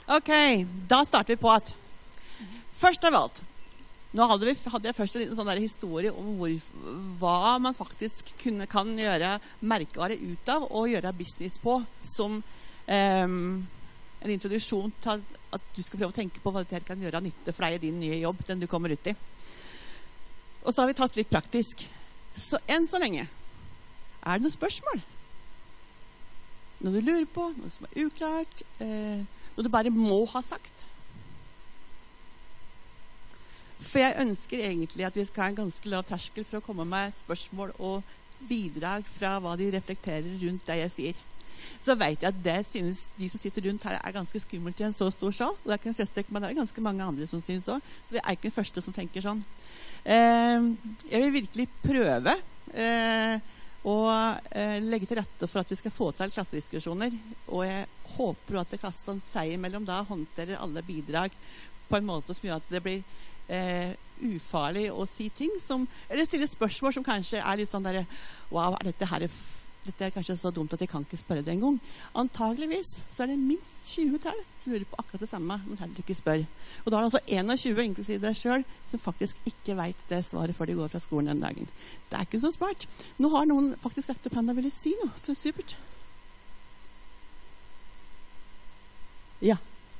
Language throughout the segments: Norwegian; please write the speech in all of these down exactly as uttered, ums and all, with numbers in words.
Ok, da starter vi på at først av alt, nå hadde, vi, hadde jeg først en liten sånn der historie om hvor, hva man faktisk kunne, kan gjøre merkevare ut av og gjøre business på som um, en introduksjon til at, at du skal prøve å tenke på hva det kan gjøre av nytte for deg i din nye jobb, den du kommer ut i. Og så har vi tatt litt praktisk. Så enn så lenge, er det noen spørsmål? Noe du lurer på, noe som er uklart, eh, noe du bare må ha sagt. For jeg ønsker egentlig at vi skal ha en ganske lav terskel for å komme med spørsmål og bidrag fra hva de reflekterer rundt det jeg sier. Så vet jeg at det synes de som sitter rundt her er ganske skummelt i en så stor sal. Og det er ikke den fleste, men det er ganske mange andre som synes så. Så det er ikke den første som tenker sånn. Eh, jeg vil virkelig prøve eh, og eh, legge til rette for at vi skal få til klassediskusjoner. Og jeg håper at klassen seg imellom da håndterer alle bidrag på en måte som gjør at det blir eh, ufarlig å si ting som, eller stille spørsmål som kanskje er litt sånn der, wow, er dette her, dette er kanskje så dumt at jeg kan ikke spørre det en gang. Antageligvis så er det minst tjue til som lurer på akkurat det samme, men heller ikke spør. Og da er det altså tjueen, inklusive deg selv, som faktisk ikke vet det svaret før de går fra skolen den dagen. Det er ikke så smart. Nå har noen faktisk lagt opp hendene og ville si noe, for supert. Ja.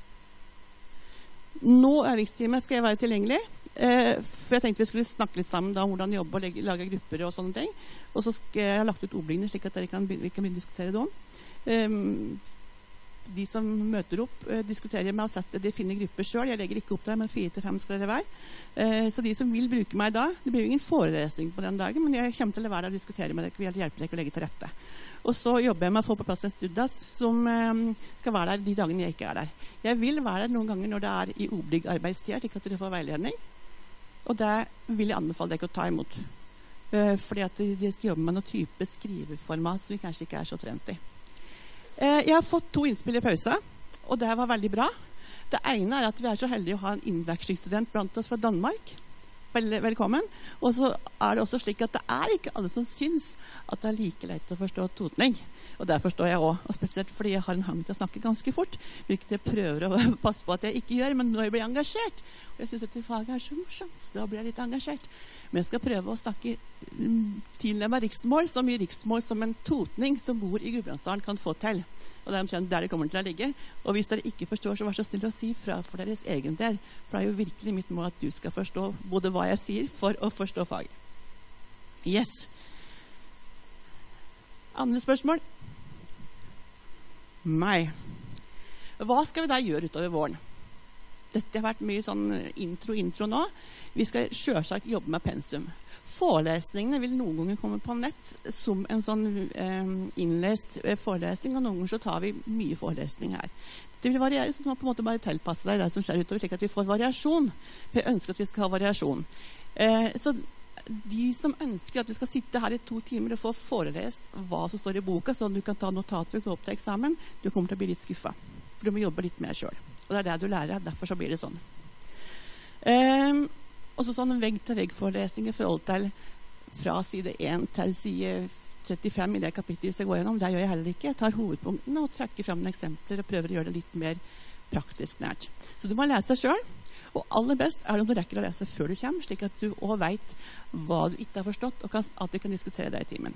Nå øvingstime skal jeg være tilgjengelig, eh, for jeg tenkte vi skulle snakke litt sammen da, om hvordan jobbe og legge, lage grupper og sånne ting. Og så skal jeg ha lagt ut ordblingene slik at dere kan, vi kan begynne å diskutere det om. Um, de som møter opp, uh, diskuterer med å sette, de finner grupper selv. Jeg legger ikke opp der, men fire til fem skal dere være. Uh, så de som vil bruke meg da, det blir jo ingen forelesning på den dagen, men jeg kommer til å være der og diskutere med dere, vil hjelpe dere å legge til rette. Og så jobber jeg med å få på plass en studdas som um, skal være der de dagene jeg ikke er der. Jeg vil være der noen ganger når det er i oblig arbeidstid, slik at dere får veiledning. Og det vil jeg anbefale dere å ta imot. Uh, fordi at de, de skal jobbe med noen type skriveformat som vi kanskje ikke er så trent i. Uh, jeg har fått to innspill i pausa, og det var veldig bra. Det ene er at vi er så heldige å ha en innvekslingsstudent blant oss fra Danmark. Vel, velkommen. Og så er det også slik at det er ikke alle som syns at det er like lett å forstå totning. Og det forstår jeg også, og spesielt fordi jeg har en hang til å snakke ganske fort, hvilket jeg prøver å passe på at jeg ikke gjør, men nå jeg blir engasjert. Og jeg synes at det faget er så morsomt, så da blir jeg litt engasjert. Men jeg skal prøve å snakke tilnærmet riksmål, så mye riksmål som en totning som bor i Gudbrandsdalen kan få til. Og det er omtrent der det kommer til å ligge. Og hvis dere ikke forstår, så vær så snill å si fra for deres egen del. For det er jo virkelig mitt mål at du skal forstå både hva jeg sier for å forstå faget. Yes. Andre spørsmål? Nei. Hva skal vi da gjøre utover våren? Dette har vært mye sånn intro-intro nå. Vi skal selvsagt jobbe med pensum. Forelesningene vil noen ganger komme på nett som en sånn eh, innlest forelesning, og noen ganger så tar vi mye forelesning her. Det vil variere, så man på en måte bare tilpasse deg det som skjer utover, slik at vi får variasjon. For jeg ønsker at vi skal ha variasjon. Eh, så de som ønsker at vi skal sitte her i to timer og få forelest hva som står i boka, så du kan ta notater og gå opp til eksamen, du kommer til å bli litt skuffet. For du må jobbe litt mer selv. Og det er det du lærer, derfor så blir det sånn. Um, og så sånn vegg-til-vegg-forelesning i forhold til fra side én til side trettifem i det kapitlet jeg går gjennom. Det gjør jeg heller ikke. Jeg tar hovedpunktene og trekker frem noen eksempler og prøver å gjøre det litt mer praktisk nært. Så du må lese deg selv. Og aller best er det om du rekker å lese før du kommer, slik at du også vet hva du ikke har forstått, og kan, at vi kan diskutere det i timen.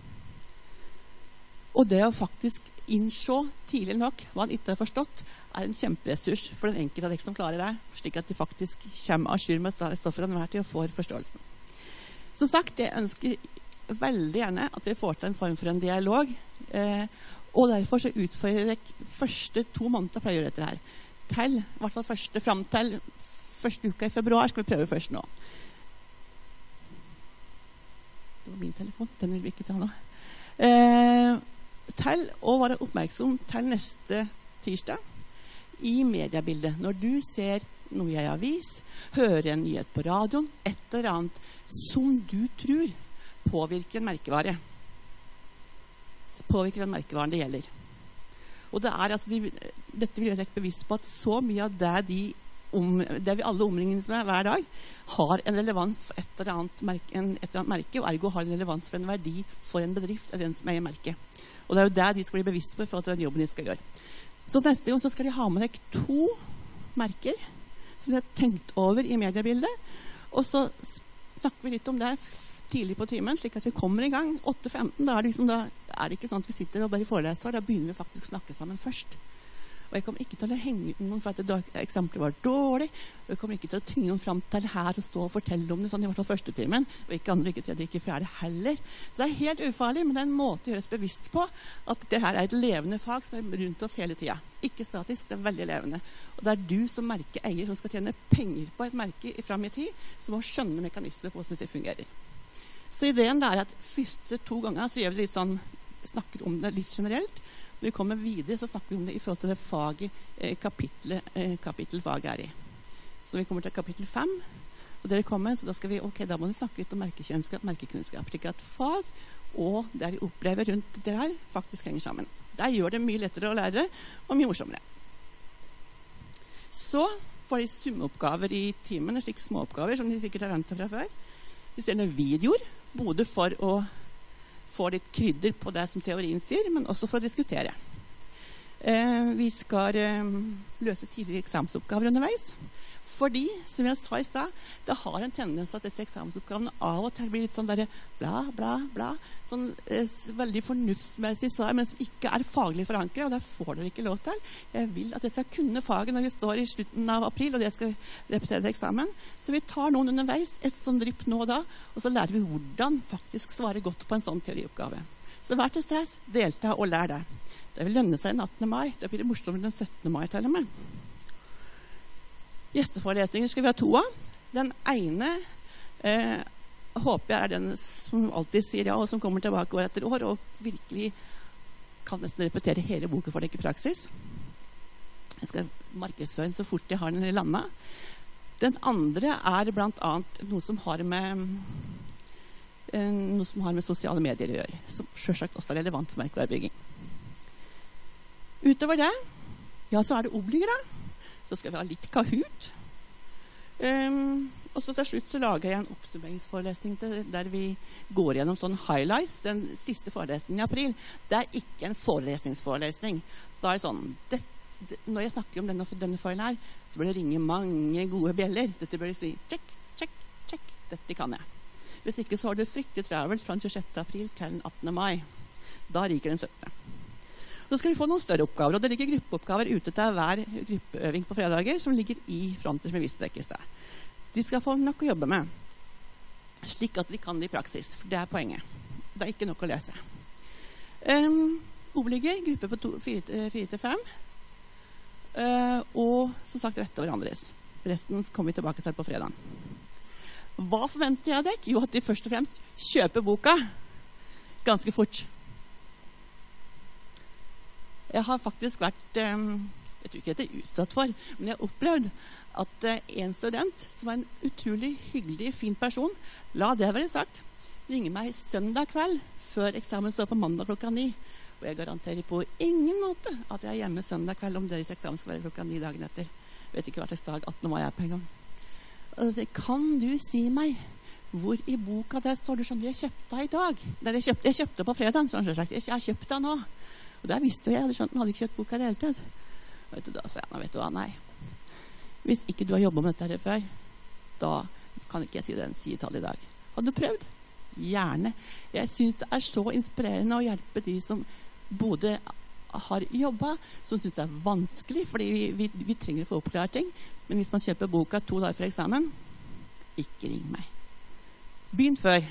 Og det å faktisk innse tidlig nok hva han ikke har forstått, er en kjemperessurs for den enkelte av dere som klarer det, slik at de faktisk kommer av skyr med stoffet den hver til å få forståelsen. Som sagt, jeg ønsker veldig gjerne at vi får til en form for en dialog, eh, og derfor så utfordrer jeg første to måneder pleier å gjøre dette her. Til, i hvert fall første, frem til første uka i februar skal vi prøve først nå. Det var min telefon, den vil vi ikke ta nå. Eh, til å være oppmerksom til neste tirsdag i mediebildet. Når du ser noe i avis, hører en nyhet på radioen, et eller annet som du tror påvirker en merkevare. Påvirker den merkevaren det gjelder. Og det er, altså, de, dette vil jeg være bevisst på at så mye av det, de om, det vi alle omringes med hver dag, har en relevans for et eller annet merke, en, et eller annet merke, og ergo har en relevans for en verdi for en bedrift eller en som eier merke. Og det er jo det de skal bli bevisst på for at den jobben de skal gjøre. Så neste gang så skal de ha med deg to merker som de har tenkt over i mediebildet. Og så snakker vi litt om det tidlig på timen, slik at vi kommer i gang. åtte femten, da er det, liksom, da er det ikke sånn at vi sitter og bare foreleser, da begynner vi faktisk å snakke sammen først. Og jeg kommer ikke til å henge ut noen for at det eksempelet var dårlig. Og jeg kommer ikke til å tvinge noen frem til her og stå og fortelle om det sånn i hvert fall første timen. Og ikke andre ikke til at det ikke er ferdig heller. Så det er helt ufarlig, men det er en måte å gjøres bevisst på at det her er et levende fag som er rundt oss hele tiden. Ikke statisk, det er veldig levende. Og det er du som merkeeier som skal tjene penger på et merke frem i tid, som må skjønne mekanismer på hvordan det fungerer. Så ideen er at første to ganger så gjør vi litt sånn, snakker om det litt generelt. Når vi kommer videre, så snakker vi om det i forhold til det faget, eh, kapitlet, eh, kapittelfaget er i. Så vi kommer til kapittel fem, og dere kommer, så da skal vi, ok, da må vi snakke litt om merkekjennskap, merkekunnskap, slik at fag og det vi opplever rundt det her faktisk henger sammen. Det gjør det mye lettere å lære, og mye morsommere. Så får de summeoppgaver i timen, slik småoppgaver, som de sikkert har ventet fra før. I stedet videoer, både for å få litt krydder på det som teorien sier, men også for å diskutere. Eh, vi skal eh, løse tidligere eksamensoppgaver underveis, fordi, som jeg sa i sted, det har en tendens at disse eksamensoppgavene av og til blir litt sånn der bla, bla, bla, sånn eh, veldig fornuftsmessig svar, men som ikke er faglig forankret, og det får dere ikke lov til. Jeg vil at jeg skal kunne faget når vi står i slutten av april, og det skal repetere eksamen. Så vi tar noen underveis, et sånn drypp nå og da, og så lærer vi hvordan faktisk svare godt på en sånn teorioppgave. Så vær til stede, delta og lær det. Det vil lønne seg den attende mai. Det blir det morsommere den syttende mai til og med. Gjesteforelesninger skal vi ha to av. Den ene eh, håper jeg er den som alltid sier ja, og som kommer tilbake år etter år, og virkelig kan nesten repetere hele boken for deg i praksis. Jeg skal markedsføre den så fort jeg har den i landet. Den andre er blant annet noe som har med, eh, noe som har med sosiale medier å gjøre, som selvsagt også er relevant for merkevarebygging. Utover det, ja, så er det obliger da. Så skal vi ha litt Kahoot. Um, og så til slutt så lager jeg en oppsummeringsforelesning til, der vi går gjennom sånn highlights. Den siste forelesningen i april, det er ikke en forelesningsforelesning. Da er det sånn, det, det, når jeg snakker om denne, denne feilen her, så bør det ringe mange gode bjeller. Dette bør de si, check, check, check, dette kan jeg. Hvis ikke så har du fryktelig travelt fra den tjuesjette april til den attende mai. Da ryker den syttende. Så skal vi få noen større oppgaver, og det ligger gruppeoppgaver ute til hver gruppeøving på fredager, som ligger i fronter som vi viste deg i sted. De skal få nok å jobbe med, slik at de kan det i praksis, for det er poenget. Det er ikke nok å lese. Um, obliger, gruppe på fire til fem, uh, og som sagt rette hverandres. Resten kommer vi tilbake til på fredag. Hva forventer jeg deg? Jo, at de først og fremst kjøper boka ganske fort. Jeg har faktisk vært, jeg tror ikke det er utsatt for, men jeg har opplevd at en student som var en utrolig hyggelig, fin person, la det være sagt, ringe meg søndag kveld før eksamen står på mandag klokka ni. Og jeg garanterer på ingen måte at jeg er hjemme søndag kveld om deres eksamen skal være klokka ni dagen etter. Jeg vet ikke hva slags dag attende mai er på en gang. Og så sier, kan du si meg hvor i boka det står? Du skjønner, jeg kjøpte i dag. Nei, jeg kjøpte, jeg kjøpte på fredag, sånn sagt. Jeg har kjøpt den nå. Og der visste jeg, jeg hadde skjønt, den hadde ikke kjøpt boka i det hele tatt. Og vet du, da sa jeg, vet du hva, nei. Hvis ikke du har jobbet med dette her før, da kan ikke jeg si det en sidetall i dag. Har du prøvd? Gjerne. Jeg synes det er så inspirerende å hjelpe de som både har jobbet, som synes det er vanskelig, fordi vi, vi, vi trenger å få oppklart ting. Men hvis man kjøper boka to dager for eksamen, ikke ring meg. Begynn før.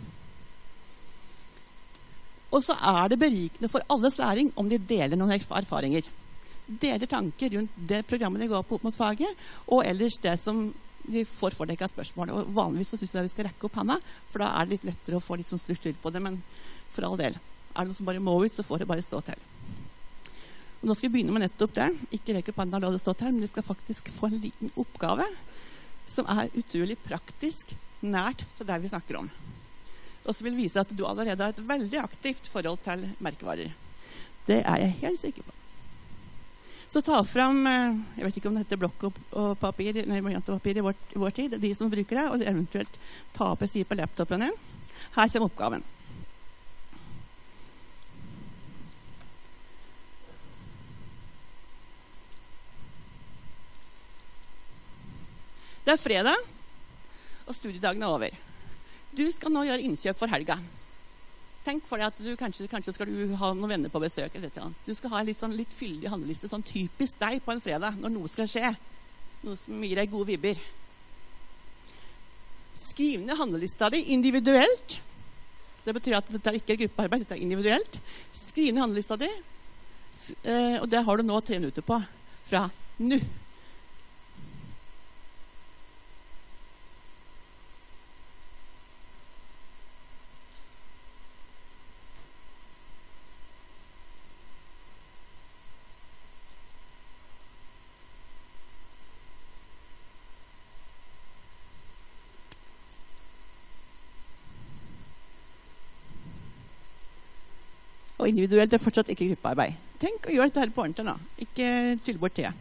Og så er det berikende for alles læring om de deler noen erfaringer. Deler tanker rundt det programmet de går på opp mot faget, og ellers det som de får for deg av spørsmål. Og vanligvis så synes jeg vi skal rekke opp handa, for da er det litt lettere å få litt sånn struktur på det, men for all del. Er det noe som bare må ut, så får det bare stå til. Og nå skal vi begynne med nettopp det. Ikke rekke opp handa og la det stå til, men de skal faktisk få en liten oppgave som er utrolig praktisk nært til det vi snakker om. Og så vil vise at du allerede har et veldig aktivt forhold til merkevarer. Det er jeg helt sikker på. Så ta frem, jeg vet ikke om det heter blokk og papir, nei, papir i vår, i vår tid, de som bruker det, og eventuelt ta opp en side på laptopen din. Her kommer oppgaven. Det er fredag, og studiedagen er over. Du skal nå gjøre innkjøp for helga. Tenk for deg at du kanskje, kanskje skal du ha noen venner på besøk. Eller noe. Du skal ha en litt, sånn, litt fyldig handleliste, sånn typisk deg på en fredag, når noe skal skje. Noe som gir deg gode vibber. Skriv ned handlelista di individuelt. Det betyr at dette er ikke gruppearbeid, dette er individuelt. Skriv ned handlelista di, og det har du nå tre minutter på fra nå. Og individuelt er fortsatt ikke gruppearbeid. Tenk å gjøre dette her på ordentlig nå. Ikke tull bort det.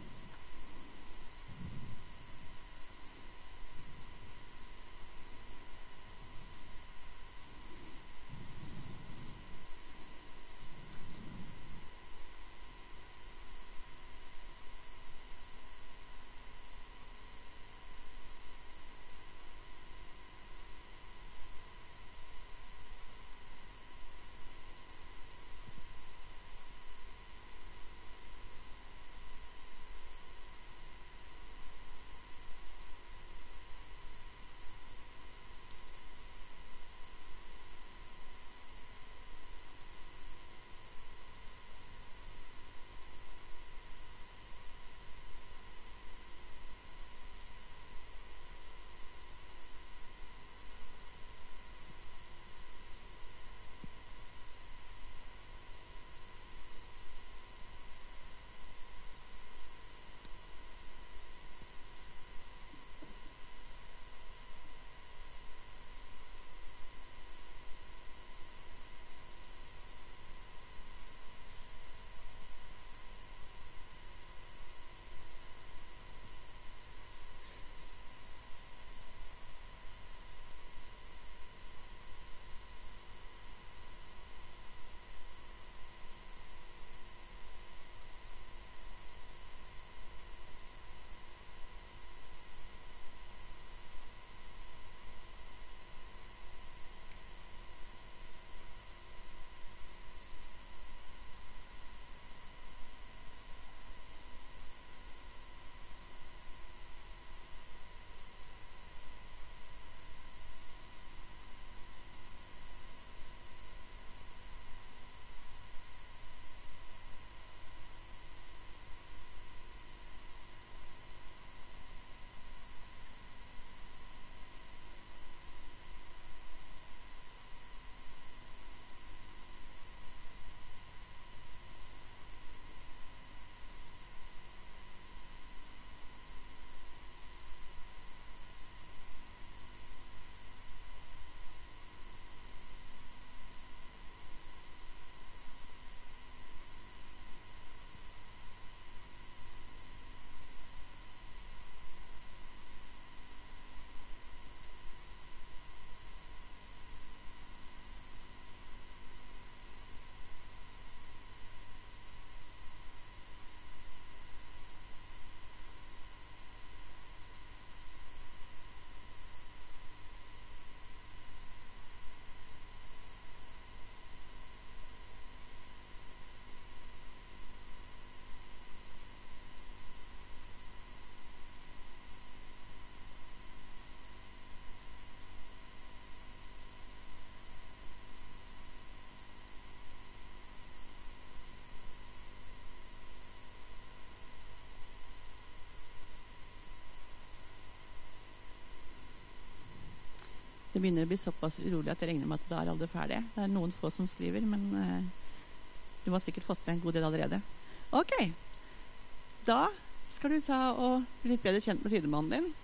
Det begynner å bli såpass urolig at jeg regner med at da er alle ferdig. Det er noen få som skriver, men uh, du har sikkert fått med en god del allerede. Ok, da skal du ta og bli litt bedre kjent med sidemannen din.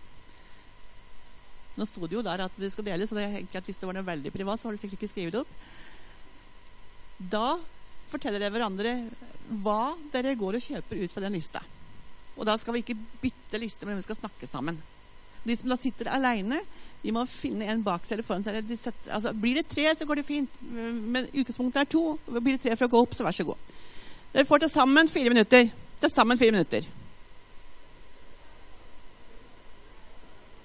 Nå stod det jo der at det skal deles, så det er egentlig at hvis det var noe veldig privat, så har du sikkert ikke skrevet opp. Da forteller dere hverandre hva dere går og kjøper ut fra den lista. Og da skal vi ikke bytte liste, men vi skal snakke sammen. De som da sitter alene, de må finne en bak seg eller foran seg. De setter, altså, blir det tre, så går det fint. Men utgangspunktet er to. Blir det tre for å gå opp, så vær så god. Dere får til sammen fire minutter. Til sammen fire minutter.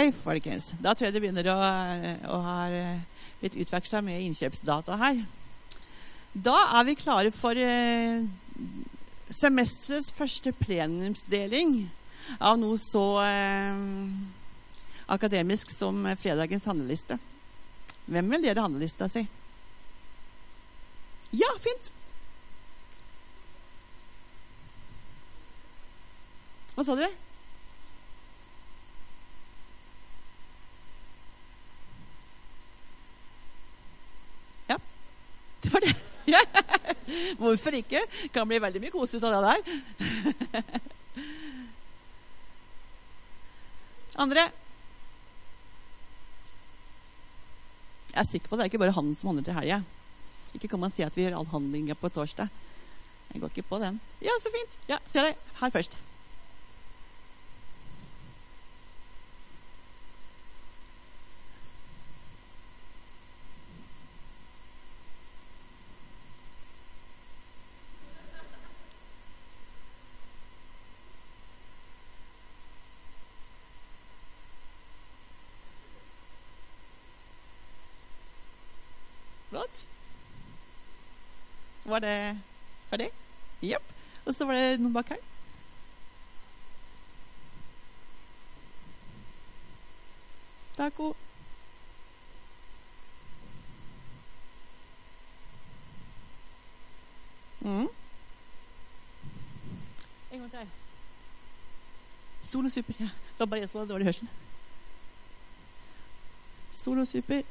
folkens. Da tror jeg det begynner å, å ha blitt utvekslet med innkjøpsdata her. Da er vi klare for eh, semesterets første plenumsdeling av noe så eh, akademisk som fredagens handleliste. Hvem vil dele handlelista si? Ja, fint. Hva sa du? Ja, det var det. Ja. Hvorfor ikke? Kan bli veldig mye kos ut av det der. Andre? Jeg er sikker på at det er ikke bare han som handler til helga. Ikke kan man si at vi gjør all handlinga på torsdag. Jeg går ikke på den. Ja, så fint. Ja, ser deg. Her først. Flott. Var det ferdig? Japp. Og så var det noen bak her. Taco. Mm. En gang til. Sol og super. Ja. Det var bare jeg som hadde dårlig hørsel. Sol og super.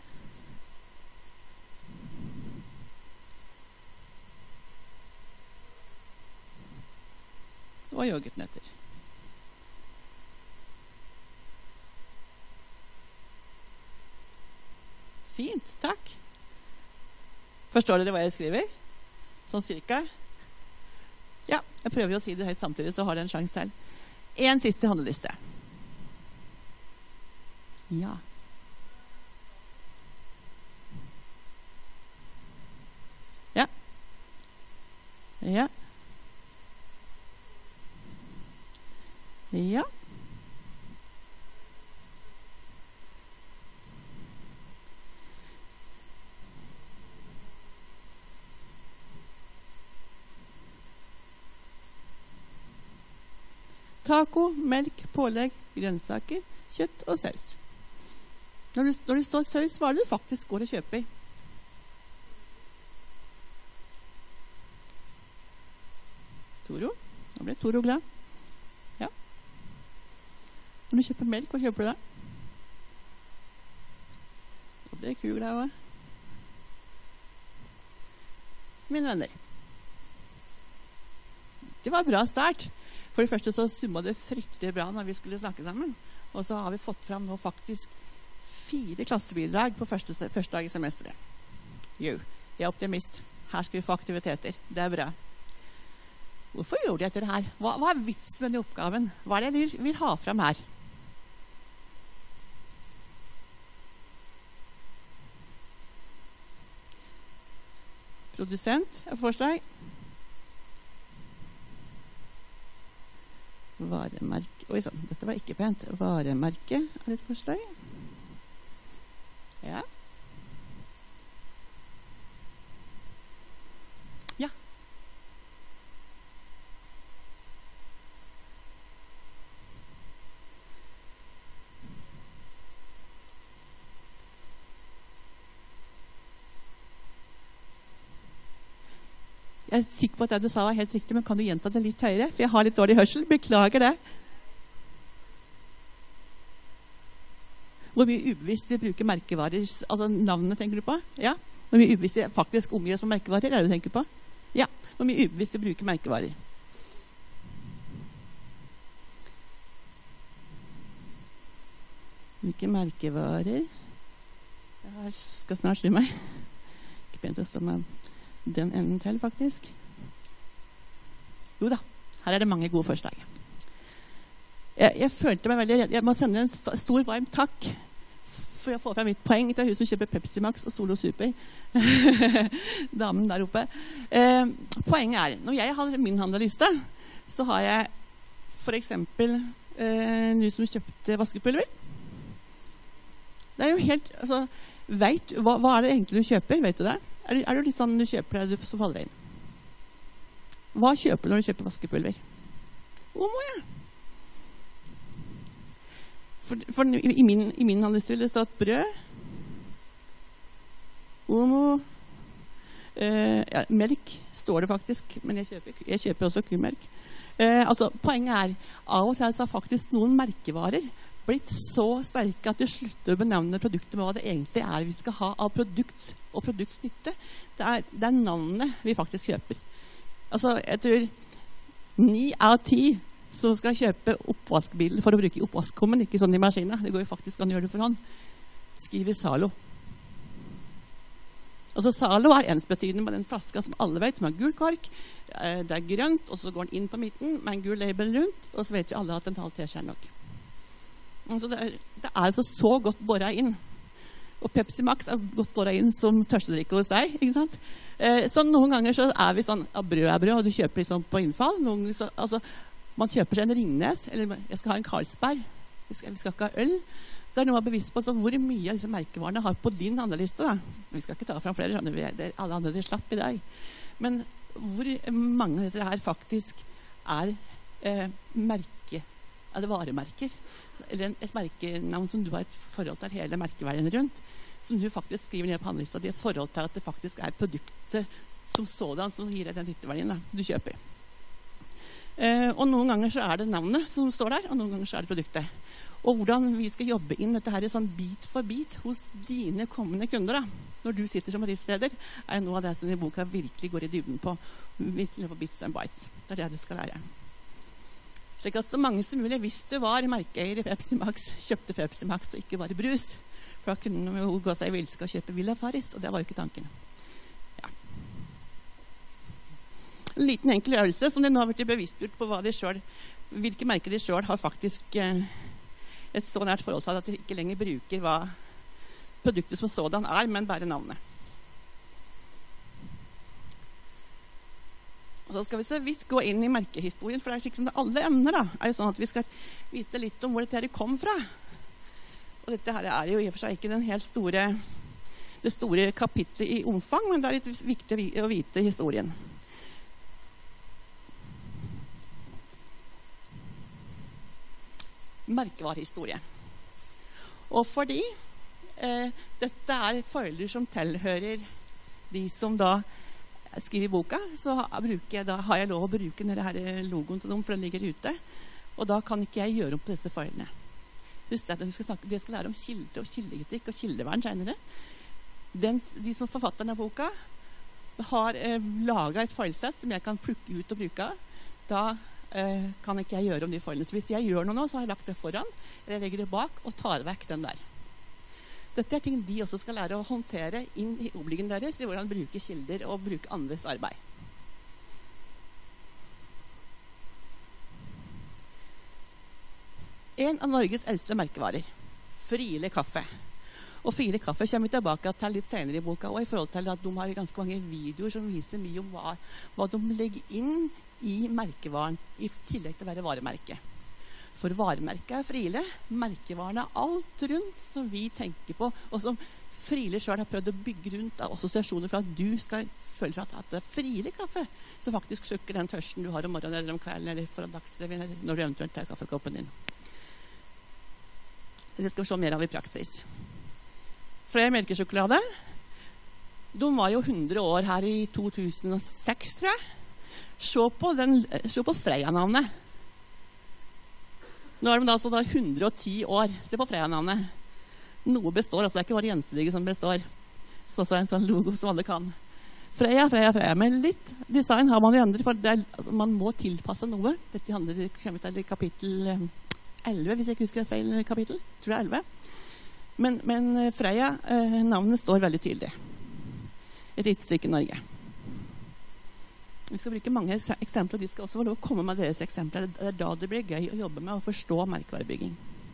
Og yoghurtnøtter. Fint, takk. Forstår dere hva jeg skriver? Sånn cirka? Ja, jeg prøver å si det høyt samtidig, så har dere en sjanse til. En siste handleliste. Ja. Ja. Ja. Ja. Taco, melk, pålegg, grønnsaker, kjøtt og saus. Når det, når det står saus, hva er det du faktisk går og kjøper? Toro. Nå ble Toro glad. Ja. Når du kjøper melk, hva kjøper du da? Da blir ku glad også. Mine venner. Det var bra start. For det første så summa det fryktelig bra når vi skulle snakke sammen. Og så har vi fått fram nå faktisk fire klassebidrag på første, første dag i semesteret. Jo, jeg er optimist. Her skal vi få aktiviteter. Det er bra. Hvorfor gjorde jeg dette her? Hva, hva er vitsen med denne oppgaven? Hva er det jeg vil, vil ha fram her? Produsent er forslag. Varemerke. Oi sann, dette var ikke pent. Varemerke er et forslag. Ja. Ja. Jeg er sikker på at det du sa var helt riktig, men kan du gjenta det litt høyere? For jeg har litt dårlig hørsel. Beklager det. Hvor mye ubevisst vi bruker merkevarer, altså navnene tenker du på? Ja. Hvor mye ubevisst vi faktisk omgir oss med merkevarer, er det du tenker på? Ja. Hvor mye ubevisst vi bruker merkevarer. Hvilke merkevarer? Jeg skal snart snu meg. Ikke pent å stå med den enden til, faktisk. Jo da, her er det mange gode forslag. Jeg, jeg følte meg veldig redd. Jeg må sende en st stor, varm takk for å få fram mitt poeng til hun som kjøper Pepsi Max og Solo Super. Damen der oppe. Eh, poenget er, når jeg har min handleliste, så har jeg for eksempel eh, noen som kjøpte vaskepulver. Det er jo helt, altså, vet, hva, hva er det egentlig du kjøper? Vet du det? Er det, er det litt sånn du kjøper det som faller inn? Hva kjøper du når du kjøper vaskepulver? Omo, ja. For, for i min, i min handelstil det står et brød, omo, eh, ja, melk står det faktisk, men jeg kjøper, jeg kjøper også kumelk. Eh, altså, poenget er, av og til så har faktisk noen merkevarer blitt så sterke at du slutter å benevne produktet med hva det egentlig er vi skal ha av produkt og produktsnytte. Det er, det er navnet vi faktisk kjøper. Altså, jeg tror ni av ti som skal kjøpe oppvaskbiler for å bruke oppvaskkummen, ikke sånn i maskinen, det går jo faktisk an å gjøre det for hånd, skriver Zalo. Altså, Zalo er ensbetydende med den flaska som alle vet, som har gul kork. Det er grønt, og så går den inn på midten med en gul label rundt, og så vet jo alle at den halv teskje er nok. Altså, det, er, det er altså så godt båret inn. Og Pepsi Max er godt båret inn som tørstedrikke hos deg, ikke sant? Eh, så noen ganger så er vi sånn, ja, brød er brød, og du kjøper liksom på innfall. Noen, så, altså, man kjøper seg en Ringnes, eller jeg skal ha en Carlsberg, vi skal, vi skal ikke ha øl. Så er det noe å være bevisst på så hvor mye av disse merkevarene har på din handleliste. Da. Vi skal ikke ta fram flere, skjønner vi. Det er alle andre de slapp i dag. Men hvor mange av disse her faktisk er eh, merke, er det varemerker? Eller et merkenavn som du har et forhold til hele merkeverdien rundt, som du faktisk skriver ned på handlelista di, et forhold til at det faktisk er produktet som sådan som gir deg den nytteverdien da, du kjøper. Eh, og noen ganger så er det navnet som står der, og noen ganger så er det produktet. Og hvordan vi skal jobbe inn dette her sånn bit for bit hos dine kommende kunder da, når du sitter som bedriftsleder, er noe av det som i boka virkelig går i dybden på, virkelig på bits and bytes. Det er det du skal lære. Slik at så mange som mulig, hvis du var merkeeier i Pepsi Max, kjøpte Pepsi Max og ikke bare brus, for da kunne de jo gå seg i vilske og kjøpe Villa Faris, og det var jo ikke tanken. Ja. En liten enkel øvelse som de nå har blitt bevisstgjort på hva de selv, hvilke merker de selv har faktisk eh, et så nært forhold til at de ikke lenger bruker hva produktet som sådan er, men bare navnet. Og så skal vi så vidt gå inn i merkehistorien, for det er slik som det alle emner da, er jo sånn at vi skal vite litt om hvor dette her kom fra. Og dette her er jo i og for seg ikke den helt store, det store kapitlet i omfang, men det er litt viktig å vite historien. Merkevarehistorie. Og fordi eh, dette er følger som tilhører de som da skriver boka, så bruker jeg, da har jeg lov å bruke denne logoen til dem, for den ligger ute. Og da kan ikke jeg gjøre om på disse følgene. Husk at jeg skal, snakke, jeg skal lære om kilder og kildeetikk og kildevern senere. Den, de som forfatter denne boka har eh, laget et følgesett som jeg kan plukke ut og bruke. Da eh, kan ikke jeg gjøre om de følgene. Så hvis jeg gjør noe nå, så har jeg lagt det foran, eller jeg legger det bak og tar vekk den der. Dette er ting de også skal lære å håndtere inn i oppbyggingen deres, i hvordan bruke kilder og bruke andres arbeid. En av Norges eldste merkevarer, Friele kaffe. Og Friele kaffe kommer vi tilbake til litt senere i boka, og i forhold til at de har ganske mange videoer som viser mye om hva, hva de legger inn i merkevaren, i tillegg til å være varemerke. For varemerket er Friele, merkevaren er alt rundt som vi tenker på, og som Friele selv har prøvd å bygge rundt av assosiasjoner for at du skal føle at det er Friele kaffe som faktisk slukker den tørsten du har om morgenen eller om kvelden eller foran dagsrevyen eller når du eventuelt tar kaffekoppen din. Det skal vi se mer av i praksis. Freia melkesjokolade, de var jo hundre år her i to tusen og seks, tror jeg. Se på, den, se på Freia-navnet. Nå er de da, så da hundre og ti år. Se på Freia-navnet. Noe består, altså det er ikke bare gjensidige som består. Så også er en sånn logo som alle kan. Freia, Freia, Freia. Med litt design har man jo andre, for det er, altså, man må tilpasse noe. Dette handler kommer til kapittel elleve, hvis jeg ikke husker feil kapittel. Jeg tror det er elleve. Men, men Freia, eh, navnet står veldig tydelig. Et lite stykke i Norge. Vi skal bruke mange eksempler, og de skal også få lov å komme med deres eksempler. Det er da det blir gøy å jobbe med å forstå merkevarebygging.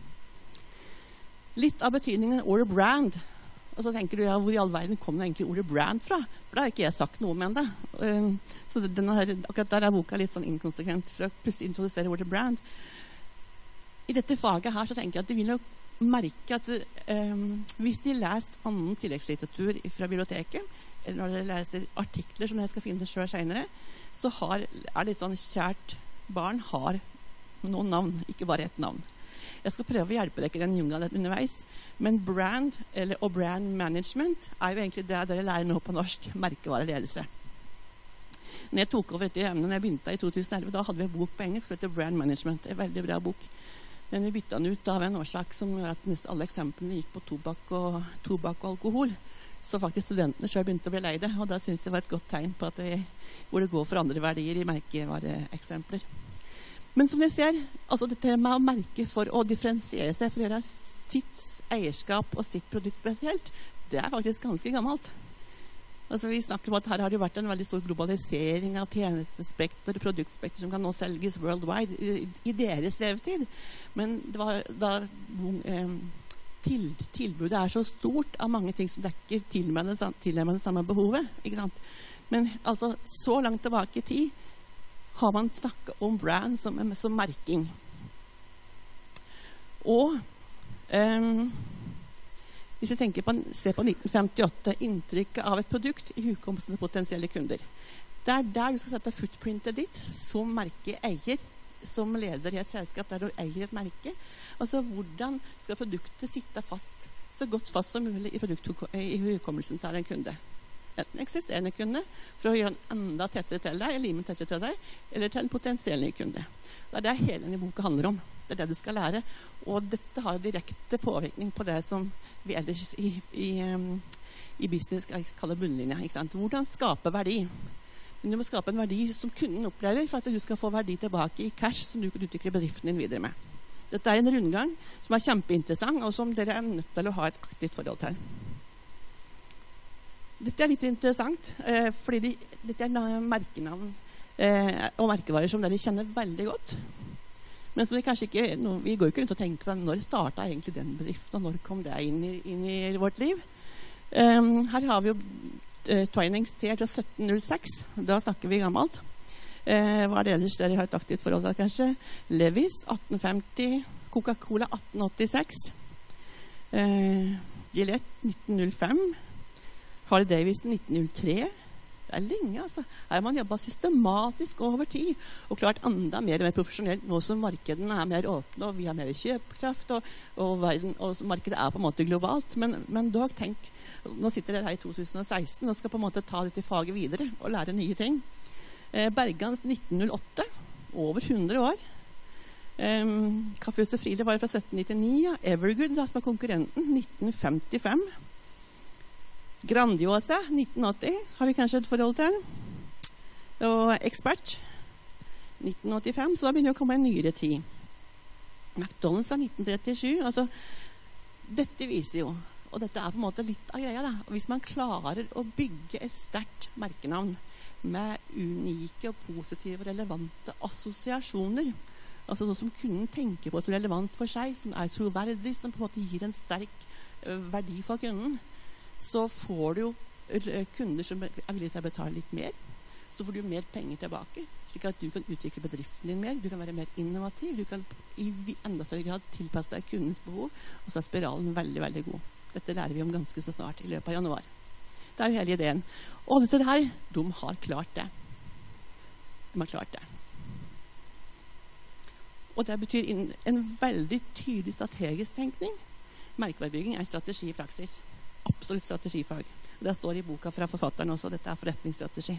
Litt av betydningen ordet brand. Og så tenker du, ja, hvor i all verden kommer egentlig ordet brand fra? For da har ikke jeg sagt noe med det. Så denne her, akkurat der er boka litt sånn inkonsekvent for å plutselig introdusere ordet brand. I dette faget her så tenker jeg at det vil nok merke at um, hvis de leser annen tilleggslitteratur fra biblioteket, eller når dere leser artikler som jeg skal finne selv senere, så har, er det litt sånn kjært barn har noen navn, ikke bare ett navn. Jeg skal prøve å hjelpe dere i den jungelen underveis, men brand eller, og brand management er jo egentlig det dere lærer nå på norsk, merkevareledelse. Når jeg tok over dette emnet, når jeg begynte i to tusen elleve, da hadde vi en bok på engelsk som heter Brand Management. Det er en veldig bra bok. Men vi bytta den ut av en årsak som gjør at nesten alle eksemplene gikk på tobakk og, tobakk og alkohol. Så faktisk studentene selv begynte å bli leide, og da synes jeg det var et godt tegn på at det, hvor det går for andre verdier i merkevareeksempler. Men som dere ser, altså dette med å merke for å differensiere seg, for å gjøre sitt eierskap og sitt produkt spesielt, det er faktisk ganske gammelt. Altså, vi snakker om at her har det vært en veldig stor globalisering av tjenestespekter og produktspekter som kan nå selges worldwide i, i deres levetid. Men det var da eh, til, tilbudet er så stort av mange ting som dekker til med det, til med det samme behovet. Ikke sant? Men altså, så langt tilbake i tid har man snakket om brand som, som merking. Og eh, hvis jeg tenker på, ser på nitten femtiåtte, inntrykket av et produkt i hukommelsen til potensielle kunder. Det er der du skal sette footprintet ditt som merkeeier, som leder i et selskap der du eier et merke. Altså, hvordan skal produktet sitte fast, så godt fast som mulig i, i hukommelsen til en kunde? Enten eksisterende kunde, for å gjøre en enda tettere til deg, eller limen tettere til deg, eller til en potensiell ny kunde. Det er det hele denne boka handler om. Det er det du skal lære. Og dette har direkte påvirkning på det som vi ellers i, i, i business kaller bunnlinja. Ikke sant? Hvordan skape verdi? Men du må skape en verdi som kunden opplever for at du skal få verdi tilbake i cash som du kan utvikle bedriften din videre med. Dette er en rundgang som er kjempeinteressant, og som dere er nødt til å ha et aktivt forhold til. Dette er litt interessant, eh, fordi de, dette er merkenavn eh, og merkevarer som dere kjenner veldig godt. Men som vi kanskje ikke, no, vi går ikke rundt og tenker på når startet egentlig den bedriften, og når kom det inn i, inn i vårt liv. Um, her har vi jo uh, Twinings T fra sytten null seks, da snakker vi gammelt. Uh, hva er det ellers dere har et aktivt forhold til, kanskje? Levis atten femti, Coca-Cola atten åttiseks, uh, Gillette nitten null fem, Harley Davidson nitten null tre. Det er lenge, altså. Her har man jobbet systematisk over tid, og klart enda mer og mer profesjonelt nå som markedene er mer åpne, og vi har mer kjøpekraft, og, og, verden, og markedet er på en måte globalt. Men, men dog, tenk, nå sitter dere her i to tusen og seksten, og skal på en måte ta dette faget videre, og lære nye ting. Eh, Bergans nitten null åtte, over hundre år. Eh, Kaffehus og Friele var fra sytten nittini, ja. Evergood, da, som er konkurrenten, nitten femtifem. Grandiosa, nitten åtti, har vi kanskje et forhold til. Og Expert, nitten åttifem, så da begynner det å komme en nyere tid. McDonald's er nitten trettisju, altså, dette viser jo, og dette er på en måte litt av greia da, og hvis man klarer å bygge et sterkt merkenavn med unike og positive og relevante assosiasjoner, altså noe som kunden tenker på som relevant for seg, som er troverdig, som på en måte gir en sterk verdi for kunden, så får du jo kunder som er villige til å betale litt mer. Så får du mer penger tilbake, slik at du kan utvikle bedriften din mer, du kan være mer innovativ, du kan i enda større grad tilpasse deg kundens behov, og så er spiralen veldig, veldig god. Dette lærer vi om ganske så snart i løpet av januar. Det er jo hele ideen. Og disse her, de har klart det. De har klart det. Og det betyr en veldig tydelig strategisk tenkning. Merkevarebygging er strategi i praksis. Absolutt strategifag. Det står i boka fra forfatteren også, dette er forretningsstrategi.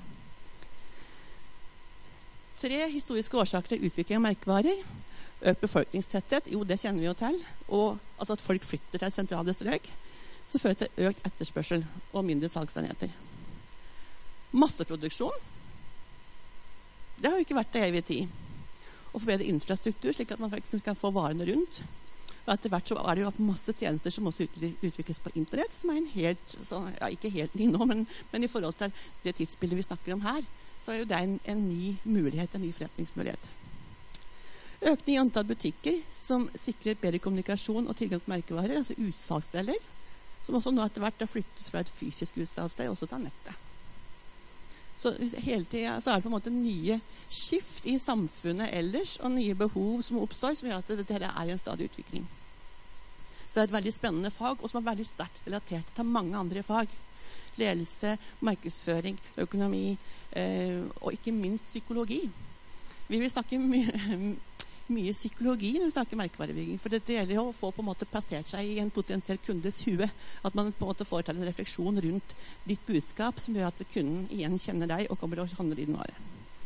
Tre historiske årsaker til utvikling av merkevarer. Økt befolkningstetthet, jo det kjenner vi jo til, og altså at folk flytter til sentrale strøk, så fører til økt etterspørsel og mindre salgsenheter. Masseproduksjon, det har jo ikke vært det evig tid. Å forbedre infrastruktur, slik at man faktisk kan få varene rundt. Og etter hvert så er det jo masse tjenester som også utvikles på internett, som er en helt, så, ja, ikke helt ny nå, men, men i forhold til det tidsbildet vi snakker om her, så er jo det en, en ny mulighet, en ny forretningsmulighet. Økning i antall butikker som sikrer bedre kommunikasjon og tilgang til merkevarer, altså utsalgsdeler, som også nå etter hvert har flyttet fra et fysisk utsalgssted også til nettet. Så hele tiden så er det på en måte nye skift i samfunnet ellers, og nye behov som oppstår, som gjør at dette er en stadig utvikling. Så det er et veldig spennende fag, og som er veldig sterkt relatert til mange andre fag. Ledelse, markedsføring, økonomi, eh, og ikke minst psykologi. Vi vil snakke mye, mye psykologi når vi snakker merkevarebygging, for det gjelder å få på en måte plassert seg i en potensiell kundes hue, at man på en måte får til en refleksjon rundt ditt budskap, som gjør at kunden igjen kjenner deg og kommer til å handle din vare.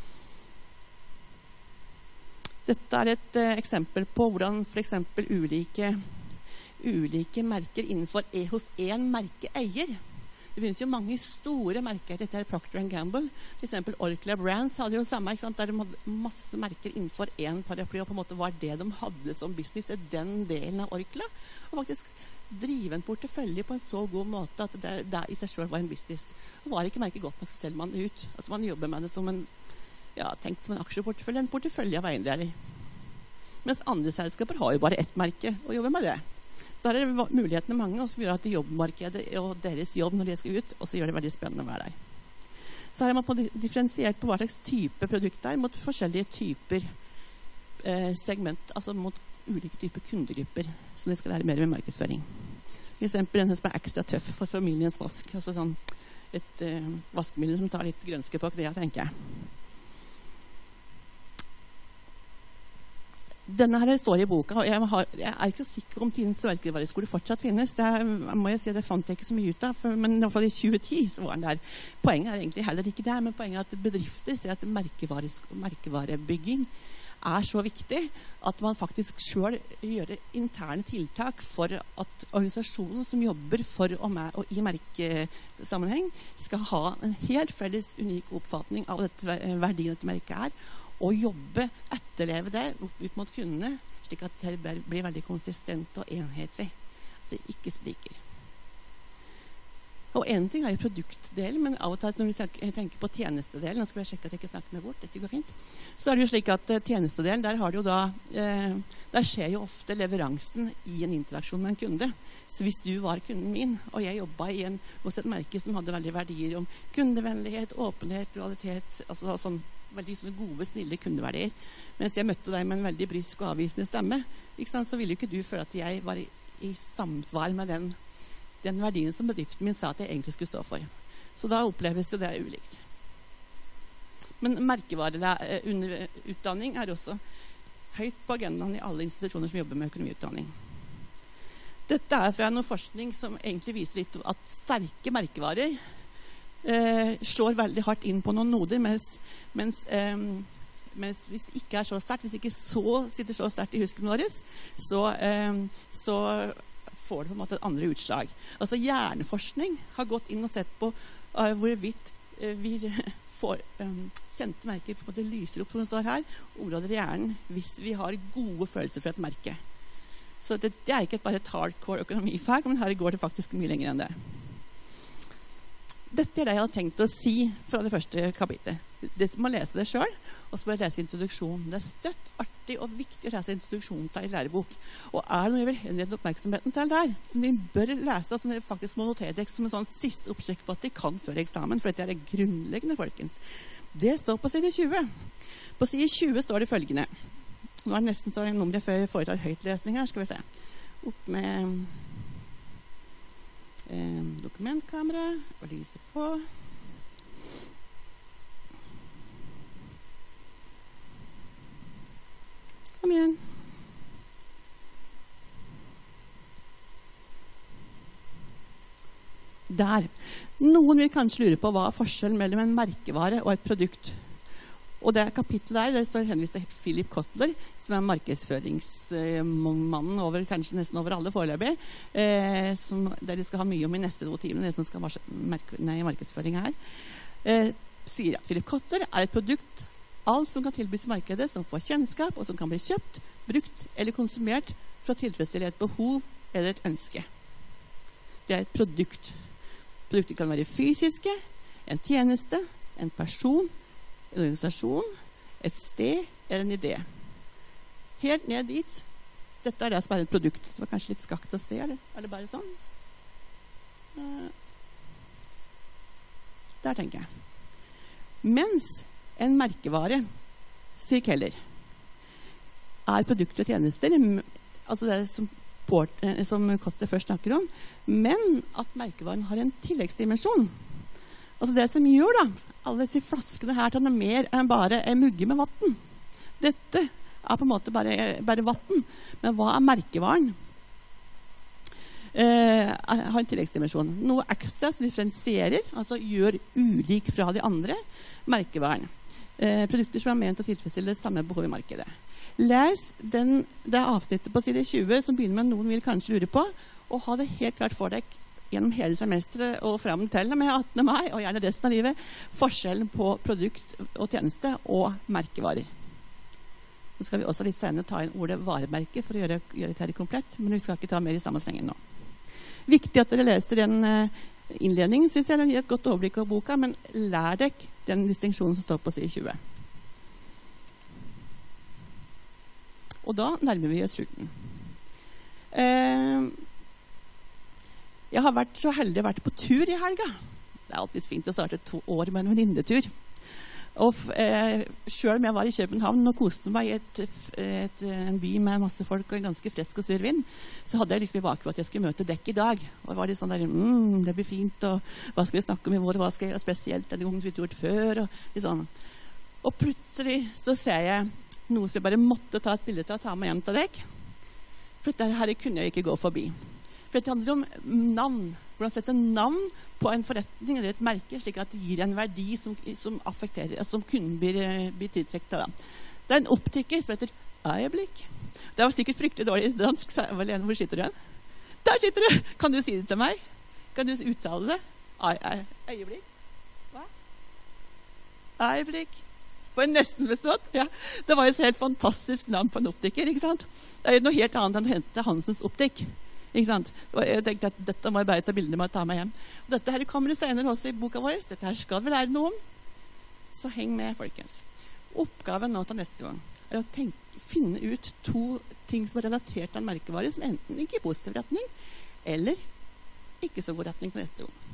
Dette er et eh, eksempel på hvordan for eksempel ulike, ulike merker innenfor e hos en merkeeier. Det finnes jo mange store merker. Dette er Procter and Gamble. For eksempel Orkla Brands hadde jo samme, ikke sant? Der de hadde masse merker innenfor en paraply, og på en måte var det de hadde som business i den delen av Orkla. Og faktisk drive en portefølje på en så god måte at det, det i seg selv var en business. Og var ikke merket godt nok, så selger man det ut. Altså man jobber med det som en Ja, tenkt som en aksjeportefølje, en portefølje av eiendeler. Mens andre selskaper har jo bare ett merke og jobber med det. Så her er mulighetene mange, som gjør at jobbmarkedet og deres jobb når de skal ut, også gjør det veldig spennende å være der. Så her har man differensiert på hva slags type produkt det er mot forskjellige typer eh, segment, altså mot ulike typer kundegrupper, som de skal lære mer med markedsføring. For eksempel en som er ekstra tøff for familiens vask, altså sånn et eh, vaskemiddel som tar litt grønske på det, tenker jeg. Denne her står i boka, og jeg, har, jeg er ikke så sikker om Tidens merkevareskole fortsatt finnes. Det er, må jeg si, det fant jeg ikke så mye ut av, for, men i hvert fall i tjue ti så var den der. Poenget er egentlig heller ikke det, men poenget er at bedrifter ser at merkevarebygging er så viktig at man faktisk selv gjør interne tiltak for at organisasjonen som jobber for og, med, og i merkesammenheng skal ha en helt felles unik oppfatning av dette, verdien dette merket er, og jobbe, etterleve det ut mot kundene, slik at det blir veldig konsistent og enhetlig. At det ikke spriker. Og en ting er jo produktdelen, men av og til når vi tenker på tjenestedelen, nå skal jeg sjekke at jeg ikke snakker meg bort, dette går fint, så er det jo slik at tjenestedelen, der har det jo da, eh, der skjer jo ofte leveransen i en interaksjon med en kunde. Så hvis du var kunden min, og jeg jobbet i en, hos et merke som hadde veldig verdier om kundevennlighet, åpenhet, lojalitet, altså sånn, veldig sånne gode, snille kundeverdier. Mens jeg møtte deg med en veldig brysk og avvisende stemme, ikke sant? Så ville jo ikke du føle at jeg var i, i samsvar med den, den verdien som bedriften min sa at jeg egentlig skulle stå for. Så da oppleves jo det ulikt. Men merkevareutdanning er også høyt på agendaen i alle institusjoner som jobber med økonomiutdanning. Dette er fra noe forskning som egentlig viser litt at sterke merkevarer Eh, slår veldig hardt inn på noen noder, mens, mens, eh, mens hvis det ikke er så sterkt, hvis det ikke så, sitter så sterkt i husken våres, så, eh, så får det på en måte andre utslag. Altså hjerneforskning har gått inn og sett på uh, hvorvidt uh, vi får um, kjente merker på en måte lyser opp, som det står her, områder i hjernen, hvis vi har gode følelser for et merke. Så det, det er ikke bare et hardcore økonomifag, men her går det faktisk mye lenger enn det. Dette er det jeg har tenkt å si fra det første kapitlet. Det må lese det selv, og så må jeg lese introduksjonen. Det er støtt, artig og viktig å lese introduksjonen til en lærebok. Og er det noe jeg vil henlede oppmerksomheten til der, som de bør lese, som de faktisk må notere det som en sånn siste oppsjekk på at de kan før eksamen, for dette er det grunnleggende, folkens. Det står på side tjue. På side tjue står det følgende. Nå er det nesten så en nummer før jeg foretar høytlesning her, skal vi se. Opp med... Eh, dokumentkamera og lyse på. Kom igjen. Der. Noen vil kanskje lure på hva er forskjellen mellom en merkevare og et produkt. Og det kapittelet der, der står henvist til Philip Kotler, som er markedsføringsmannen over, kanskje nesten over alle foreløpig, eh, som dere skal ha mye om i neste to timer, det som skal mark nei, markedsføring her, eh, sier at Philip Kotler er et produkt, alt som kan tilbys i markedet, som får kjennskap, og som kan bli kjøpt, brukt eller konsumert for å tilfredsstille et behov eller et ønske. Det er et produkt. Produkter kan være fysiske, en tjeneste, en person, en organisasjon, et sted eller en idé. Helt ned dit. Dette er det som er et produkt. Det var kanskje litt skakt å se, eller er det bare sånn? Der tenker jeg. Mens en merkevare, sier Keller, er produkter og tjenester, altså det som support, som Kotter først snakker om, men at merkevaren har en tilleggsdimensjon. Altså det som gjør da, alle disse flaskene her til noe mer enn bare en mugge med vatten. Dette er på en måte bare, bare vatten, men hva er merkevaren? Eh, har en tilleggsdimensjon. Noe ekstra som differensierer, altså gjør ulik fra de andre, merkevaren. Eh, produkter som er ment å tilfredsstille samme behov i markedet. Les den, det avsnittet på side tjue som begynner med noen vil kanskje lure på, og ha det helt klart for deg gjennom hele semesteret og frem til med attende mai, og gjerne resten av livet, forskjellen på produkt og tjeneste og merkevarer. Så skal vi også litt senere ta inn ordet varemerke for å gjøre, gjøre dette komplett, men vi skal ikke ta mer i sammenhengen nå. Viktig at dere leser den innledningen, synes jeg den gir et godt overblikk av boka, men lær deg den distinksjonen som står på side tjue. Og da nærmer vi oss slutten. Eh, Jeg har vært så heldig å vært på tur i helga. Det er alltid fint å starte to år med en venninnetur. Og eh, selv om jeg var i København og koste meg i et, et, en by med masse folk og en ganske frisk og sur vind, så hadde jeg liksom i bakhodet at jeg skulle møte dekk i dag. Og det var litt sånn der, mm, det blir fint, og hva skal vi snakke om i vår, hva skal jeg gjøre spesielt, eller noe som vi har gjort før, og litt sånn. Og plutselig så ser jeg noe som jeg bare måtte ta et bilde til å ta meg hjem til dekk. For dette her kunne jeg ikke gå forbi. For det handler om navn. Hvordan sette navn på en forretning eller et merke, slik at det gir en verdi som, som affekterer, som kunden blir, blir tiltrekt av. Det er en optiker som heter Øyeblikk. Det var sikkert fryktelig dårlig dansk. Lene, hvor sitter du igjen? Der sitter du! Kan du si det til meg? Kan du uttale det? Øyeblikk? Hva? Øyeblikk. For en nesten bestått. Ja. Det var jo et helt fantastisk navn på en optiker, ikke sant? Det er noe helt annet enn å hente Hansens optikk. Ikke sant? Jeg tenkte at dette må jeg bare ta bilder med og ta meg hjem. Og dette her kommer det senere også i boka vår. Dette her skal vi lære noe om. Så heng med, folkens. Oppgaven nå til neste gang er å tenke, finne ut to ting som er relatert til en merkevare, som enten ikke er i positiv retning, eller ikke så god retning til neste gang.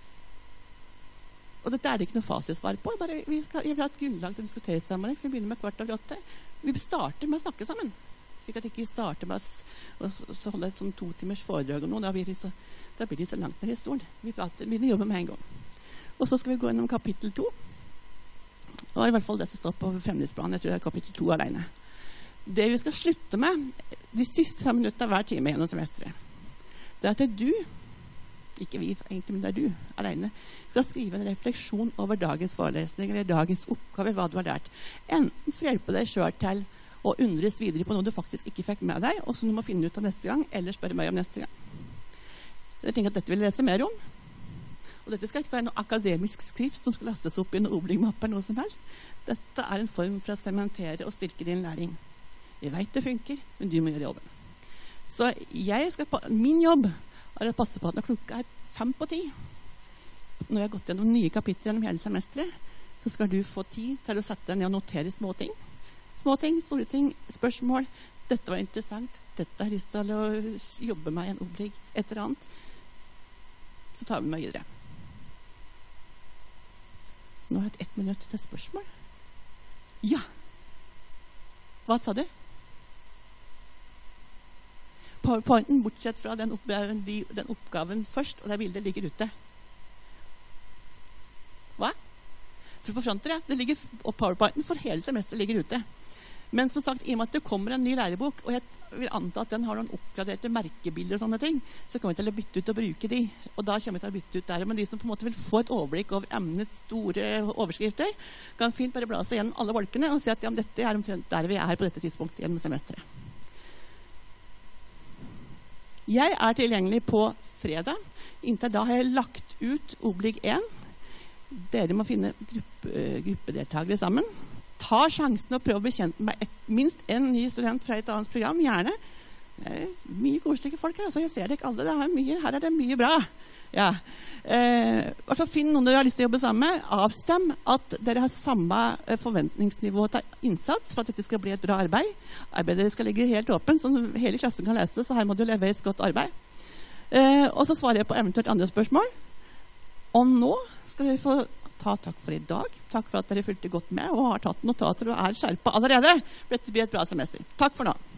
Og dette er det ikke noe fasitsvar på. Bare, vi skal, jeg vil ha et grunnlag til å diskutere sammen, så vi begynner med kvart over åtte. Vi starter med å snakke sammen. Slik at ikke starter med å holde et sånn to timers foredrag om noe. Da blir det så, da blir det så langt ned i stolen. Vi prater, begynner å jobbe med en gang. Og så skal vi gå gjennom kapittel to. Og i hvert fall det som står på fremtidsplanen. Jeg tror det er kapittel to alene. Det vi skal slutte med de siste fem minutter hver time gjennom semesteret, det er at du, ikke vi egentlig, men det er du alene, skal skrive en refleksjon over dagens forelesning eller dagens oppgave, hva du har lært. Enten for å hjelpe deg selv til og undres videre på noe du faktisk ikke fikk med deg, og som du må finne ut av neste gang, eller spørre meg om neste gang. Jeg tenker at dette vil jeg lese mer om. Og dette skal ikke være noe akademisk skrift som skal lastes opp i en obligmappe eller noe som helst. Dette er en form for å sementere og styrke din læring. Jeg vet det funker, men du må gjøre jobben. Så jeg skal, min jobb er å passe på at når klokka er fem på ti, når jeg har gått gjennom nye kapitler gjennom hele semesteret, så skal du få tid til å sette deg ned og notere små ting. Små ting, store ting, spørsmål. Dette var interessant. Dette har jeg lyst til å jobbe med i en oblig, et eller annet. Så tar vi meg videre. Nå har jeg et ett minutt til spørsmål. Ja. Hva sa du? PowerPointen, bortsett fra den oppgaven, de, den oppgaven først, og det bildet ligger ute. Hva? For på fronten, ja. Det ligger, og PowerPointen for hele semesteret ligger ute. Men som sagt, i og med at det kommer en ny lærebok, og jeg vil anta at den har noen oppgraderte merkebilder og sånne ting, så kommer vi til å bytte ut og bruke de. Og da kommer vi til å bytte ut der. Men de som på en måte vil få et overblikk over emnets store overskrifter, kan fint bare bla seg gjennom alle bolkene og si at ja, dette er omtrent der vi er på dette tidspunktet gjennom semesteret. Jeg er tilgjengelig på fredag. Inntil da har jeg lagt ut oblig én. Dere må finne gruppe, gruppedeltakere sammen. Ta sjansen og prøve å bli kjent med et, minst en ny student fra et annet program, gjerne. Det er mye koselige folk her, altså jeg ser det ikke alle, det er mye, her er det mye bra. Ja. Eh, altså finn noen dere har lyst til å jobbe sammen med, avstem at dere har samme forventningsnivå til innsats for at dette skal bli et bra arbeid. Arbeidet skal ligge helt åpen, så hele klassen kan lese, så her må du levere et godt arbeid. Eh, og så svarer jeg på eventuelt andre spørsmål. Og nå skal vi få ta takk for i dag. Takk for at dere fulgte godt med og har tatt notater og er skjerpet allerede. For dette blir et bra semester. Takk for nå.